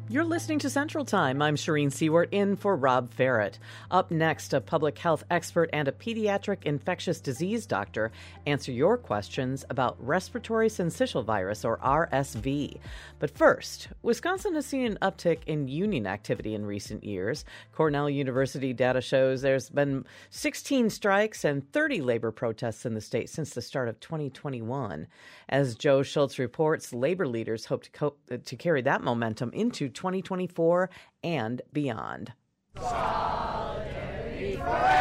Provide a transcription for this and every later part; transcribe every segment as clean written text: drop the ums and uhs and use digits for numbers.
You're listening to Central Time. I'm Shireen Seward in for Rob Ferret. Up next, a public health expert and a pediatric infectious disease doctor answer your questions about respiratory syncytial virus, or RSV. But first, Wisconsin has seen an uptick in union activity in recent years. Cornell University data shows there's been 16 strikes and 30 labor protests in the state since the start of 2021. As Joe Schultz reports, labor leaders hope to carry that momentum into 2024 and beyond. Solidarity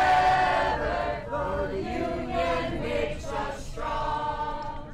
forever, for the union makes us strong.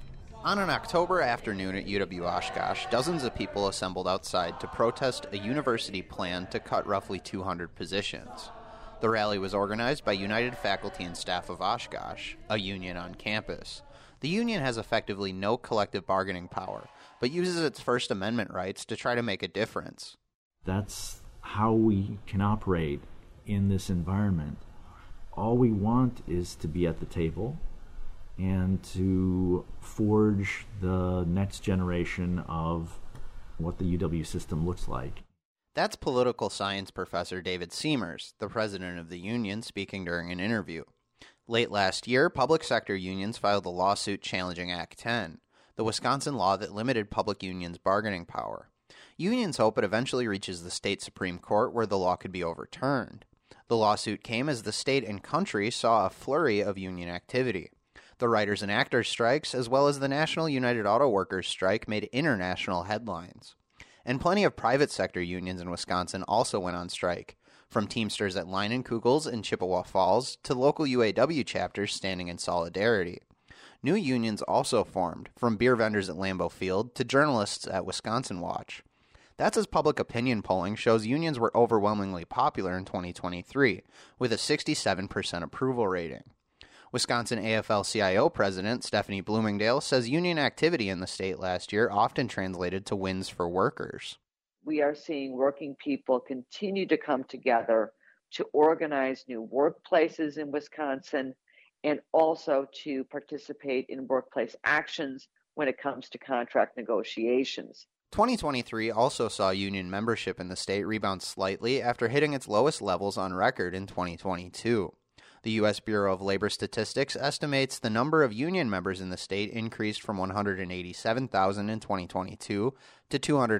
On an October afternoon at UW-Oshkosh, dozens of people assembled outside to protest a university plan to cut roughly 200 positions. The rally was organized by United Faculty and Staff of Oshkosh, a union on campus. The union has effectively no collective bargaining power, but uses its First Amendment rights to try to make a difference. That's how we can operate in this environment. All we want is to be at the table and to forge the next generation of what the UW system looks like. That's political science professor David Seamers, the president of the union, speaking during an interview. Late last year, public sector unions filed a lawsuit challenging Act 10, the Wisconsin law that limited public unions' bargaining power. Unions hope it eventually reaches the state Supreme Court, where the law could be overturned. The lawsuit came as the state and country saw a flurry of union activity. The writers and actors strikes, as well as the National United Auto Workers strike, made international headlines. And plenty of private sector unions in Wisconsin also went on strike, from Teamsters at Leinenkugels in Chippewa Falls to local UAW chapters standing in solidarity. New unions also formed, from beer vendors at Lambeau Field to journalists at Wisconsin Watch. That's as public opinion polling shows unions were overwhelmingly popular in 2023, with a 67% approval rating. Wisconsin AFL-CIO President Stephanie Bloomingdale says union activity in the state last year often translated to wins for workers. We are seeing working people continue to come together to organize new workplaces in Wisconsin and also to participate in workplace actions when it comes to contract negotiations. 2023 also saw union membership in the state rebound slightly after hitting its lowest levels on record in 2022. The U.S. Bureau of Labor Statistics estimates the number of union members in the state increased from 187,000 in 2022 to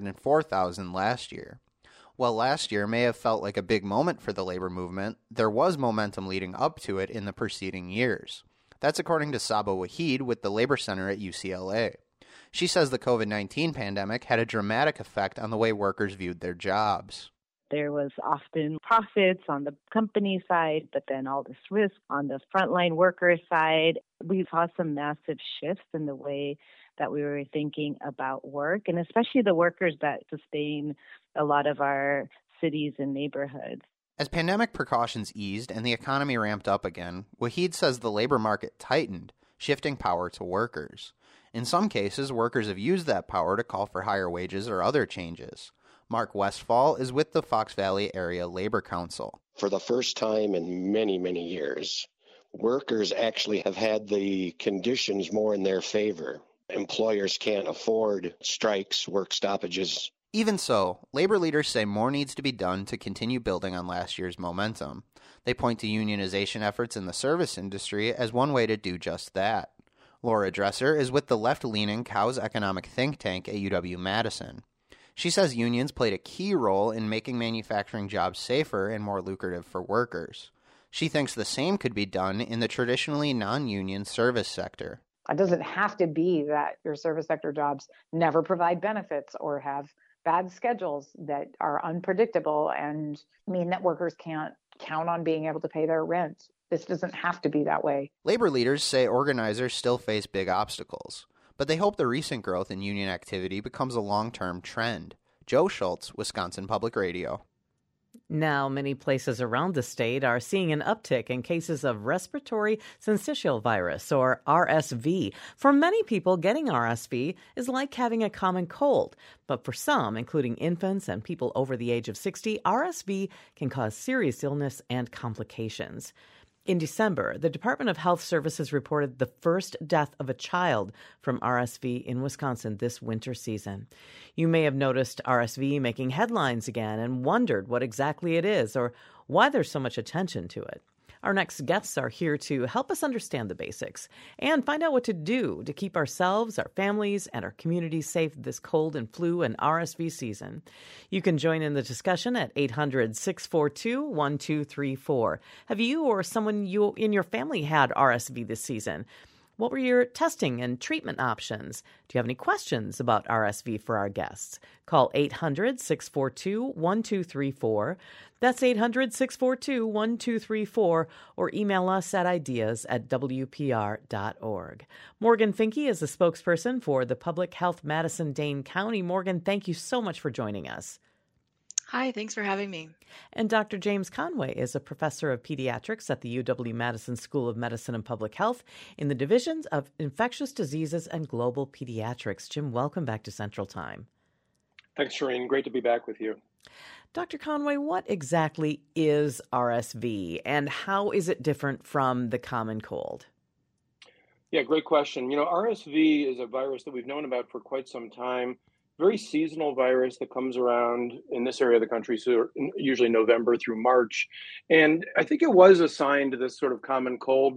204,000 last year. While last year may have felt like a big moment for the labor movement, there was momentum leading up to it in the preceding years. That's according to Saba Waheed with the Labor Center at UCLA. She says the COVID-19 pandemic had a dramatic effect on the way workers viewed their jobs. There was often profits on the company side, but then all this risk on the frontline worker side. We saw some massive shifts in the way that we were thinking about work, and especially the workers that sustain a lot of our cities and neighborhoods. As pandemic precautions eased and the economy ramped up again, Waheed says the labor market tightened, shifting power to workers. In some cases, workers have used that power to call for higher wages or other changes. Mark Westfall is with the Fox Valley Area Labor Council. For the first time in many, many years, workers actually have had the conditions more in their favor. Employers can't afford strikes, work stoppages. Even so, labor leaders say more needs to be done to continue building on last year's momentum. They point to unionization efforts in the service industry as one way to do just that. Laura Dresser is with the left-leaning Cows Economic Think Tank at UW-Madison. She says unions played a key role in making manufacturing jobs safer and more lucrative for workers. She thinks the same could be done in the traditionally non-union service sector. It doesn't have to be that your service sector jobs never provide benefits or have bad schedules that are unpredictable and mean that workers can't count on being able to pay their rent. This doesn't have to be that way. Labor leaders say organizers still face big obstacles, but they hope the recent growth in union activity becomes a long-term trend. Joe Schultz, Wisconsin Public Radio. Now, many places around the state are seeing an uptick in cases of respiratory syncytial virus, or RSV. For many people, getting RSV is like having a common cold. But for some, including infants and people over the age of 60, RSV can cause serious illness and complications. In December, the Department of Health Services reported the first death of a child from RSV in Wisconsin this winter season. You may have noticed RSV making headlines again and wondered what exactly it is or why there's so much attention to it. Our next guests are here to help us understand the basics and find out what to do to keep ourselves, our families, and our communities safe this cold and flu and RSV season. You can join in the discussion at 800-642-1234. Have you or someone in your family had RSV this season? What were your testing and treatment options? Do you have any questions about RSV for our guests? Call 800-642-1234. That's 800-642-1234, or email us at ideas@wpr.org. Morgan Finke is the spokesperson for the Public Health Madison-Dane County. Morgan, thank you so much for joining us. Hi, thanks for having me. And Dr. James Conway is a professor of pediatrics at the UW-Madison School of Medicine and Public Health in the divisions of infectious diseases and global pediatrics. Jim, welcome back to Central Time. Thanks, Shireen. Great to be back with you. Dr. Conway, what exactly is RSV and how is it different from the common cold? Yeah, great question. RSV is a virus that we've known about for quite some time. Very seasonal virus that comes around in this area of the country, so usually November through March. And I think it was assigned this sort of common cold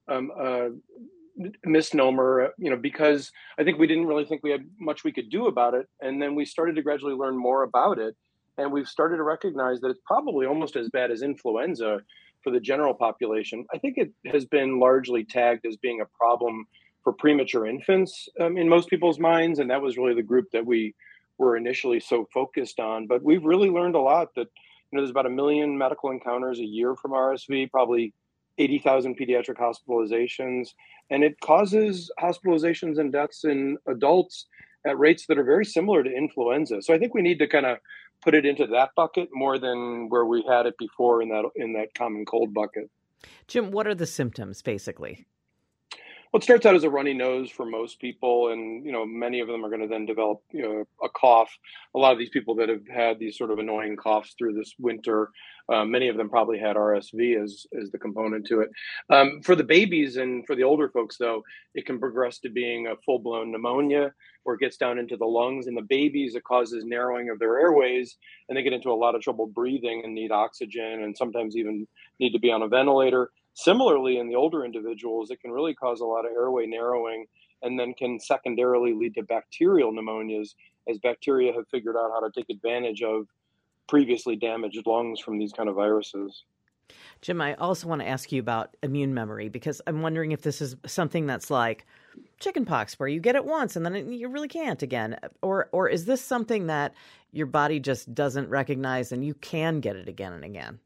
misnomer, because I think we didn't really think we had much we could do about it. And then we started to gradually learn more about it. And we've started to recognize that it's probably almost as bad as influenza for the general population. I think it has been largely tagged as being a problem for premature infants in most people's minds. And that was really the group that we were initially so focused on. But we've really learned a lot that, there's about 1 million medical encounters a year from RSV, probably 80,000 pediatric hospitalizations. And it causes hospitalizations and deaths in adults at rates that are very similar to influenza. So I think we need to kind of put it into that bucket more than where we had it before in that common cold bucket. Jim, what are the symptoms, basically? Well, it starts out as a runny nose for most people, and many of them are going to then develop a cough. A lot of these people that have had these sort of annoying coughs through this winter, many of them probably had RSV as the component to it. For the babies and for the older folks, though, it can progress to being a full-blown pneumonia, where it gets down into the lungs. In the babies, it causes narrowing of their airways, and they get into a lot of trouble breathing and need oxygen, and sometimes even need to be on a ventilator. Similarly, in the older individuals, it can really cause a lot of airway narrowing and then can secondarily lead to bacterial pneumonias, as bacteria have figured out how to take advantage of previously damaged lungs from these kind of viruses. Jim, I also want to ask you about immune memory, because I'm wondering if this is something that's like chickenpox, where you get it once and then you really can't again. Or is this something that your body just doesn't recognize and you can get it again and again?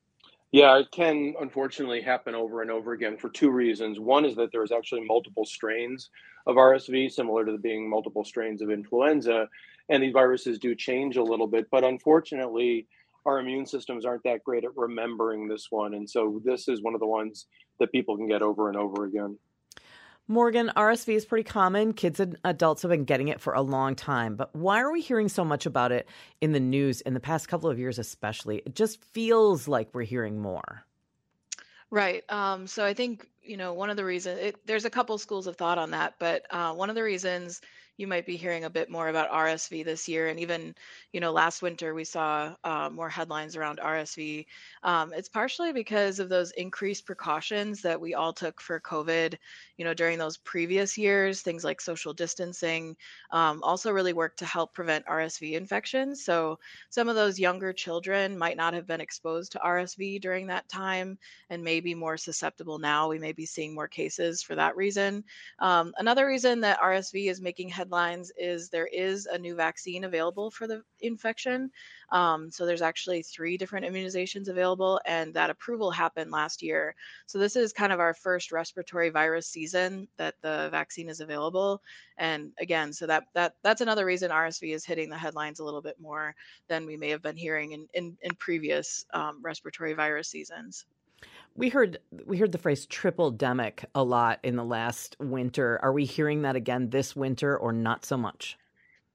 Yeah, it can unfortunately happen over and over again for two reasons. One is that there's actually multiple strains of RSV, similar to there being multiple strains of influenza, and these viruses do change a little bit. But unfortunately, our immune systems aren't that great at remembering this one. And so this is one of the ones that people can get over and over again. Morgan, RSV is pretty common. Kids and adults have been getting it for a long time. But why are we hearing so much about it in the news in the past couple of years especially? It just feels like we're hearing more. Right. So I think, one of the reasons, there's a couple schools of thought on that, but one of the reasons you might be hearing a bit more about RSV this year. And even, last winter, we saw more headlines around RSV. It's partially because of those increased precautions that we all took for COVID, during those previous years. Things like social distancing also really worked to help prevent RSV infections. So some of those younger children might not have been exposed to RSV during that time and may be more susceptible now. We may be seeing more cases for that reason. Another reason that RSV is making headlines is there is a new vaccine available for the infection. So there's actually 3 different immunizations available, and that approval happened last year. So this is kind of our first respiratory virus season that the vaccine is available. And again, so that's another reason RSV is hitting the headlines a little bit more than we may have been hearing in previous respiratory virus seasons. We heard the phrase triple-demic a lot in the last winter. Are we hearing that again this winter or not so much?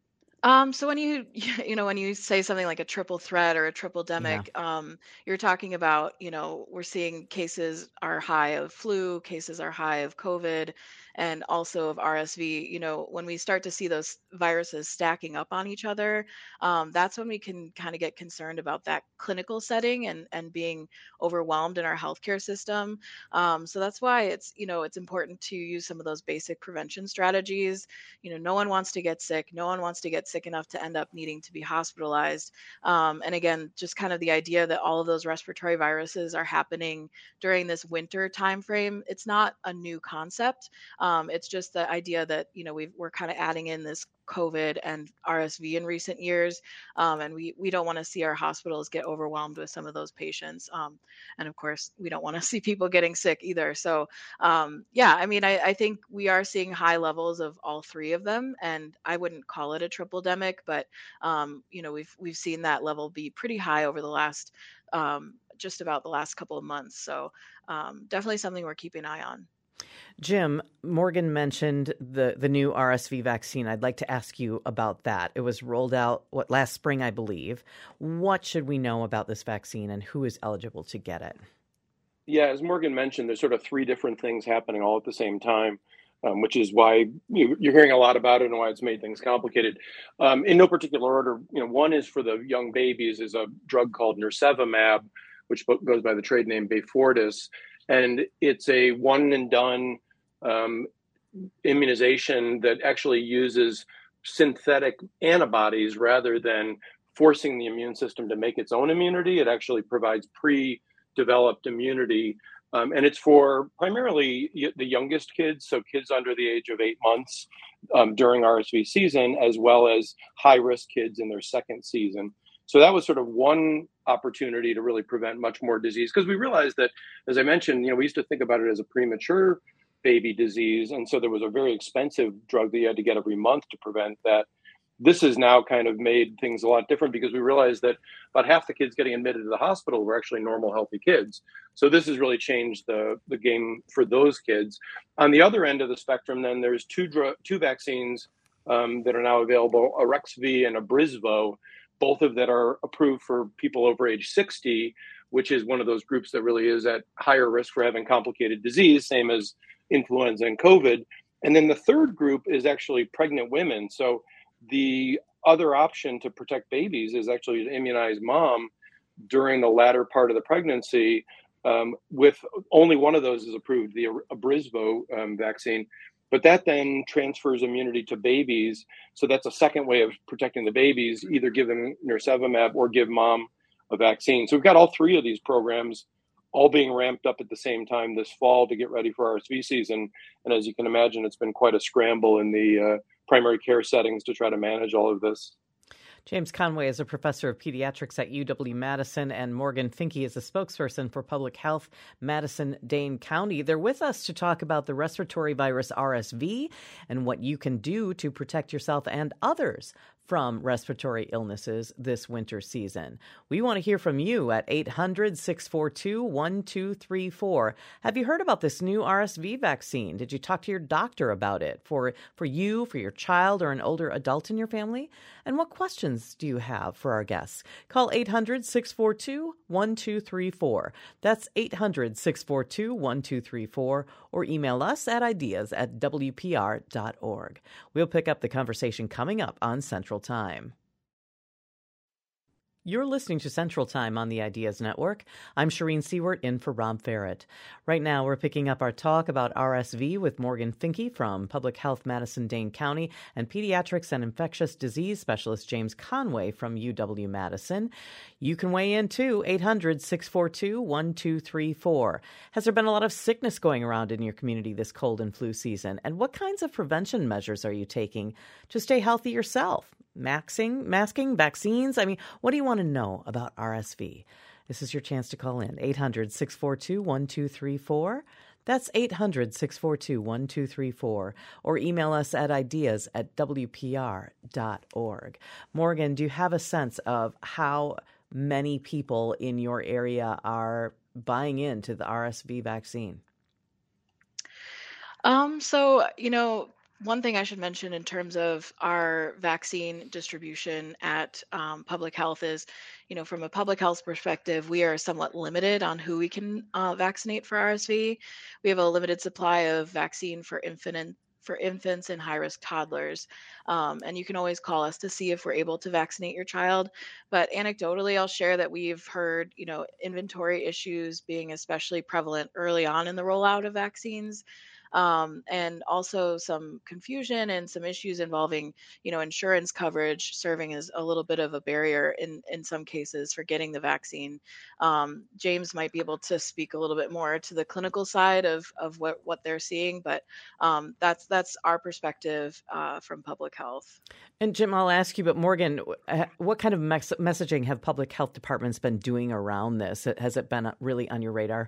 So when you when you say something like a triple threat or a triple Yeah. demic, you're talking about, we're seeing cases are high of flu, cases are high of COVID, and also of RSV. When we start to see those viruses stacking up on each other, that's when we can kind of get concerned about that clinical setting and being overwhelmed in our healthcare system. So that's why it's important to use some of those basic prevention strategies. No one wants to get sick. No one wants to get sick enough to end up needing to be hospitalized. And again, just kind of the idea that all of those respiratory viruses are happening during this winter timeframe. It's not a new concept. It's just the idea that we're kind of adding in this COVID and RSV in recent years, and we don't want to see our hospitals get overwhelmed with some of those patients. And of course, we don't want to see people getting sick either. So yeah, I mean, I think we are seeing high levels of all three of them, and I wouldn't call it a triple demic, but we've seen that level be pretty high over the last just about the last couple of months. So definitely something we're keeping an eye on. Jim, Morgan mentioned the new RSV vaccine. I'd like to ask you about that. It was rolled out last spring, I believe. What should we know about this vaccine and who is eligible to get it? Yeah, as Morgan mentioned, there's sort of three different things happening all at the same time, which is why you're hearing a lot about it and why it's made things complicated. In no particular order, one is for the young babies is a drug called nirsevimab, which goes by the trade name Beyfortus, and it's a one and done immunization that actually uses synthetic antibodies rather than forcing the immune system to make its own immunity. It actually provides pre-developed immunity. And it's for primarily the youngest kids, so kids under the age of 8 months during RSV season, as well as high-risk kids in their second season. So that was sort of one opportunity to really prevent much more disease, because we realized that, as I mentioned, we used to think about it as a premature baby disease. And so there was a very expensive drug that you had to get every month to prevent that. This has now kind of made things a lot different, because we realized that about half the kids getting admitted to the hospital were actually normal, healthy kids. So this has really changed the game for those kids. On the other end of the spectrum, then there's two vaccines that are now available, Arexvy and Abrysvo, both of that are approved for people over age 60, which is one of those groups that really is at higher risk for having complicated disease, same as influenza and COVID. And then the third group is actually pregnant women. So the other option to protect babies is actually to immunize mom during the latter part of the pregnancy. With only one of those is approved, the Abrysvo vaccine. But that then transfers immunity to babies. So that's a second way of protecting the babies, either give them nirsevimab or give mom a vaccine. So we've got all three of these programs all being ramped up at the same time this fall to get ready for RSV season. And as you can imagine, it's been quite a scramble in the primary care settings to try to manage all of this. James Conway is a professor of pediatrics at UW-Madison, and Morgan Finke is a spokesperson for Public Health Madison-Dane County. They're with us to talk about the respiratory virus RSV and what you can do to protect yourself and others from respiratory illnesses this winter season. We want to hear from you at 800-642-1234. Have you heard about this new RSV vaccine? Did you talk to your doctor about it for you, for your child, or an older adult in your family? And what questions do you have for our guests? Call 800-642-1234. That's 800-642-1234, or email us at ideas@wpr.org. We'll pick up the conversation coming up on Central Time. You're listening to Central Time on the Ideas Network. I'm Shireen Seward in for Rob Ferret. Right now, we're picking up our talk about RSV with Morgan Finke from Public Health Madison-Dane County and pediatrics and infectious disease specialist James Conway from UW-Madison. You can weigh in too, 800-642-1234. Has there been a lot of sickness going around in your community this cold and flu season? And what kinds of prevention measures are you taking to stay healthy yourself? Masking, vaccines? I mean, what do you want to know about RSV? This is your chance to call in. 800-642-1234. That's 800-642-1234. Or email us at ideas@wpr.org. Morgan, do you have a sense of how many people in your area are buying into the RSV vaccine? So, one thing I should mention in terms of our vaccine distribution at public health is, from a public health perspective, we are somewhat limited on who we can vaccinate for RSV. We have a limited supply of vaccine for infants and high-risk toddlers. And you can always call us to see if we're able to vaccinate your child. But anecdotally, I'll share that we've heard, inventory issues being especially prevalent early on in the rollout of vaccines. And also some confusion and some issues involving, insurance coverage serving as a little bit of a barrier in some cases for getting the vaccine. James might be able to speak a little bit more to the clinical side of what they're seeing, but that's our perspective from public health. And Jim, I'll ask you, but Morgan, what kind of messaging have public health departments been doing around this? Has it been really on your radar?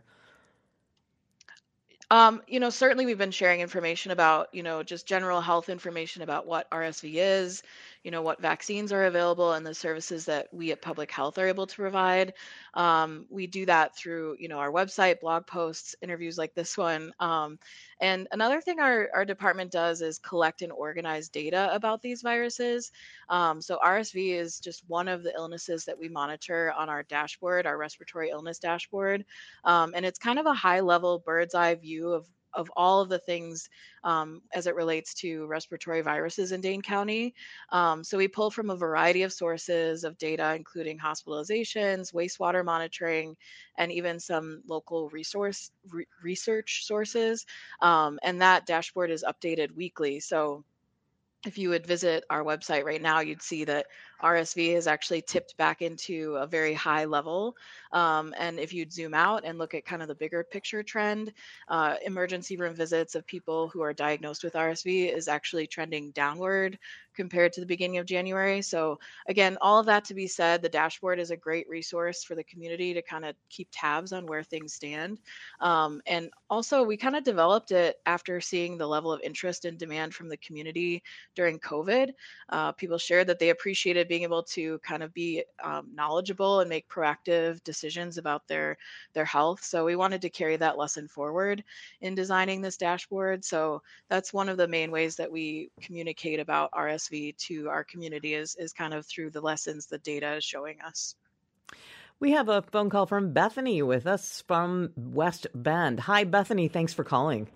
Certainly we've been sharing information about, just general health information about what RSV is, what vaccines are available and the services that we at Public Health are able to provide. We do that through, our website, blog posts, interviews like this one. And another thing our department does is collect and organize data about these viruses. So RSV is just one of the illnesses that we monitor on our dashboard, our respiratory illness dashboard. And it's kind of a high level bird's eye view of all of the things as it relates to respiratory viruses in Dane County. So we pull from a variety of sources of data, including hospitalizations, wastewater monitoring, and even some local research sources. And that dashboard is updated weekly. So if you would visit our website right now, you'd see that RSV has actually tipped back into a very high level. And if you'd zoom out and look at kind of the bigger picture trend, emergency room visits of people who are diagnosed with RSV is actually trending downward compared to the beginning of January. So again, all of that to be said, the dashboard is a great resource for the community to kind of keep tabs on where things stand. And also we kind of developed it after seeing the level of interest and demand from the community during COVID. People shared that they appreciated being able to kind of be knowledgeable and make proactive decisions about their health. So we wanted to carry that lesson forward in designing this dashboard. So that's one of the main ways that we communicate about RSV to our community is kind of through the lessons the data is showing us. We have a phone call from Bethany with us from West Bend. Hi, Bethany. Thanks for calling.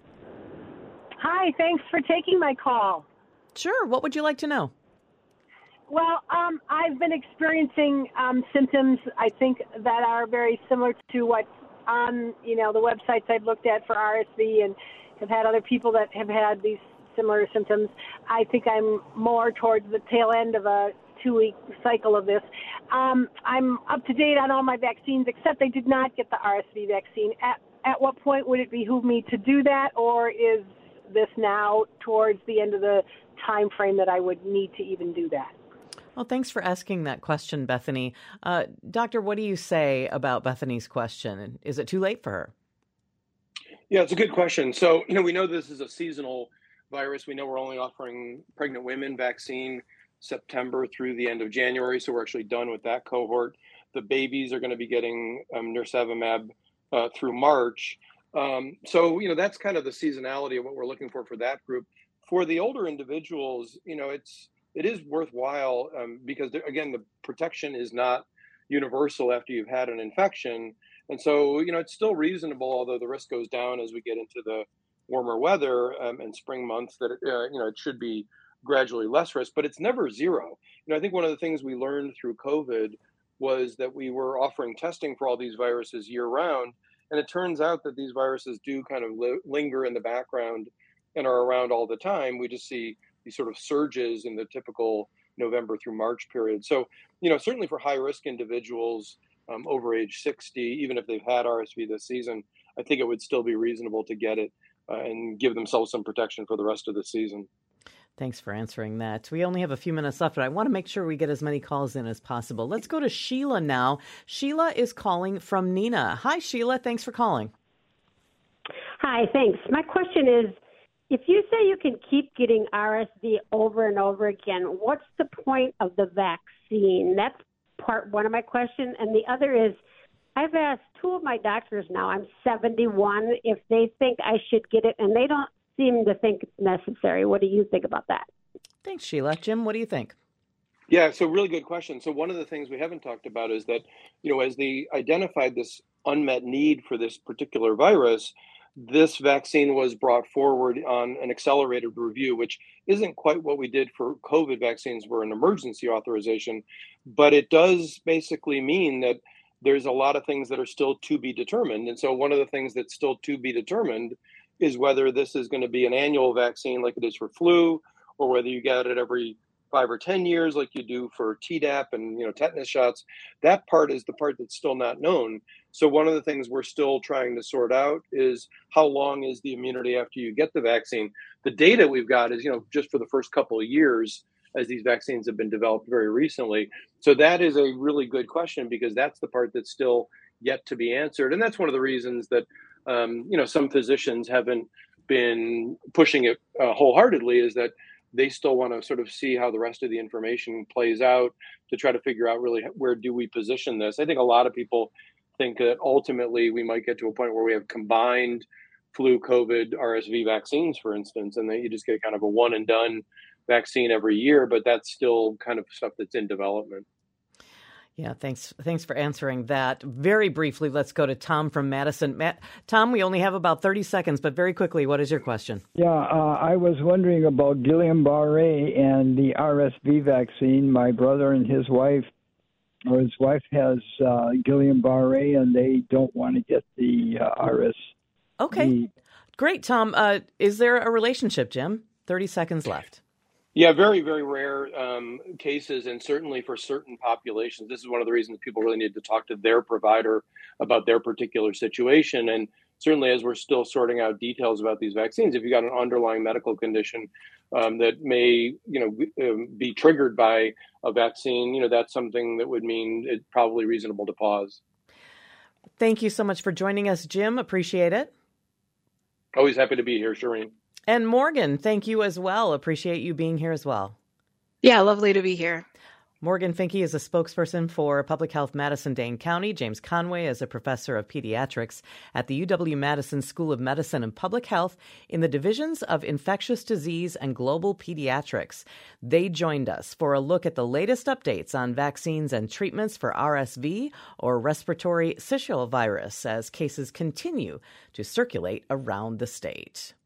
Hi, thanks for taking my call. Sure. What would you like to know? Well, I've been experiencing symptoms, I think, that are very similar to what's on, the websites I've looked at for RSV, and have had other people that have had these similar symptoms. I think I'm more towards the tail end of a 2-week cycle of this. I'm up to date on all my vaccines, except I did not get the RSV vaccine. At what point would it behoove me to do that, or is this now towards the end of the time frame that I would need to even do that? Well, thanks for asking that question, Bethany. Doctor, what do you say about Bethany's question? Is it too late for her? Yeah, it's a good question. So, we know this is a seasonal virus. We know we're only offering pregnant women vaccine September through the end of January. So we're actually done with that cohort. The babies are going to be getting nirsevimab through March. So, that's kind of the seasonality of what we're looking for that group. For the older individuals, it is worthwhile because, again, the protection is not universal after you've had an infection. And so, it's still reasonable, although the risk goes down as we get into the warmer weather and spring months, that, it should be gradually less risk, but it's never zero. I think one of the things we learned through COVID was that we were offering testing for all these viruses year round. And it turns out that these viruses do kind of linger in the background and are around all the time. We just see these sort of surges in the typical November through March period. So, certainly for high risk individuals over age 60, even if they've had RSV this season, I think it would still be reasonable to get it and give themselves some protection for the rest of the season. Thanks for answering that. We only have a few minutes left, but I want to make sure we get as many calls in as possible. Let's go to Sheila now. Sheila is calling from Neenah. Hi, Sheila. Thanks for calling. Hi, thanks. My question is, if you say you can keep getting RSV over and over again, what's the point of the vaccine? That's part one of my question. And the other is, I've asked two of my doctors now, I'm 71, if they think I should get it, and they don't seem to think it's necessary. What do you think about that? Thanks, Sheila. Jim, what do you think? Yeah, so really good question. So one of the things we haven't talked about is that, as they identified this unmet need for this particular virus, this vaccine was brought forward on an accelerated review, which isn't quite what we did for COVID vaccines, were an emergency authorization, but it does basically mean that there's a lot of things that are still to be determined. And so one of the things that's still to be determined is whether this is going to be an annual vaccine like it is for flu, or whether you get it every 5 or 10 years like you do for Tdap and tetanus shots. That part is the part that's still not known. So one of the things we're still trying to sort out is how long is the immunity after you get the vaccine. The data we've got is just for the first couple of years, as these vaccines have been developed very recently. So that is a really good question, because that's the part that's still yet to be answered. And that's one of the reasons that some physicians haven't been pushing it wholeheartedly, is that they still want to sort of see how the rest of the information plays out to try to figure out really where do we position this. I think a lot of people think that ultimately we might get to a point where we have combined flu, COVID, RSV vaccines, for instance, and then you just get kind of a one and done vaccine every year, but that's still kind of stuff that's in development. Yeah, thanks for answering that. Very briefly, let's go to Tom from Madison. Tom, we only have about 30 seconds, but very quickly, what is your question? Yeah, I was wondering about Guillain-Barré and the RSV vaccine. My brother and his wife has Guillain-Barré, and they don't want to get the RSV. Okay, great, Tom. Is there a relationship, Jim? 30 seconds left. Yeah, very, very rare cases, and certainly for certain populations. This is one of the reasons people really need to talk to their provider about their particular situation. And certainly as we're still sorting out details about these vaccines, if you've got an underlying medical condition that may be triggered by a vaccine, that's something that would mean it's probably reasonable to pause. Thank you so much for joining us, Jim. Appreciate it. Always happy to be here, Shireen. And Morgan, thank you as well. Appreciate you being here as well. Yeah, lovely to be here. Morgan Finke is a spokesperson for Public Health Madison-Dane County. James Conway is a professor of pediatrics at the UW-Madison School of Medicine and Public Health in the divisions of infectious disease and global pediatrics. They joined us for a look at the latest updates on vaccines and treatments for RSV, or respiratory syncytial virus, as cases continue to circulate around the state.